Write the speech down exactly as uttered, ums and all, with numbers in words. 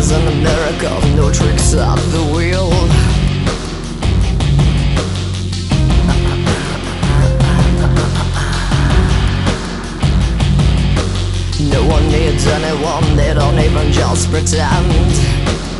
isn't a miracle, no tricks up the wheel. No one needs anyone, they don't even just pretend.